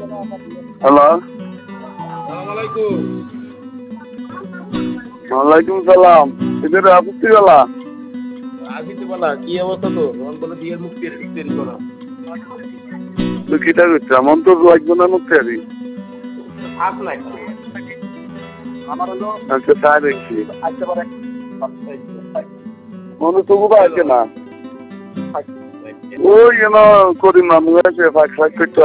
Hello, আসসালামালাইকুম। ওয়ালাইকুম সালাম। এদের আপত্তি গেলা আসিতে বলা কি অবস্থা তো অন্তত বিয়ের মুক্তি তৈরি করো। তুই কিটা করছিস? এমন তো লাগবে না মুক্তি আরি। আস নাই আমার হলো আচ্ছা তাই দেখছি আসতে পারে মনে তবু বা আছে না ওই করিম মামু আছে ফাঁক ফাঁক করতে